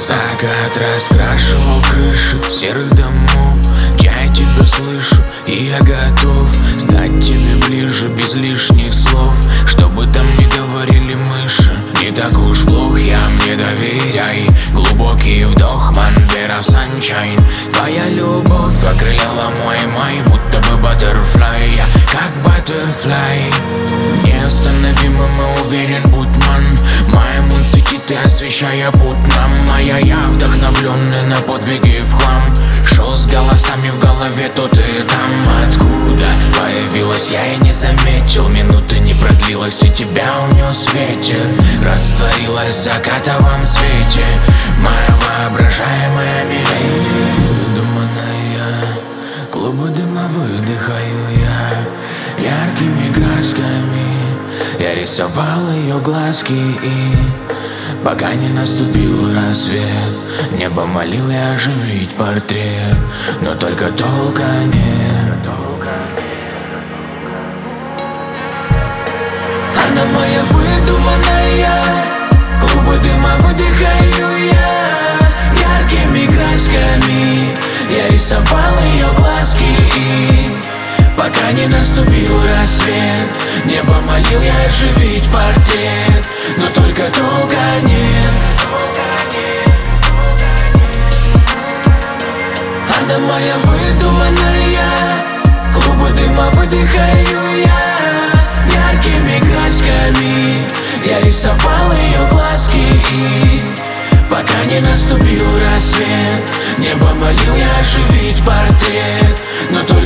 Закат раскрашивал крыши серых домов. Я тебя слышу, и я готов стать тебе ближе без лишних слов. Чтобы там не говорили мыши, не так уж плох я, мне доверяй. Глубокий вдох, Мандера в санчайн. Твоя любовь окрыляла мой май, будто бы баттерфлай, я как баттерфлай. Неостановимым и уверен, Будман. Моя мун светит и освещая путь нам. Моя я вдохновленный на подвиги в хлам. Шел с голосами в голове, тут и там. Откуда появилась я и не заметил. Минуты не продлилась, и тебя унес ветер. Растворилась в закатовом цвете моя воображаемая миледи. Выдуманная, клубы дыма выдыхаю я. Яркими красками я рисовал ее глазки, и пока не наступил рассвет, небо молил я оживить портрет, но только толка нет. Она моя выдуманная, клубы дыма выдыхаю я. Яркими красками я рисовал ее глазки, и пока не наступил рассвет, небо молил я оживить портрет, но только толка нет. Она моя выдуманная, клубы дыма выдыхаю я. Яркими красками я рисовал ее глазки, и пока не наступил рассвет, небо молил я оживить портрет, но только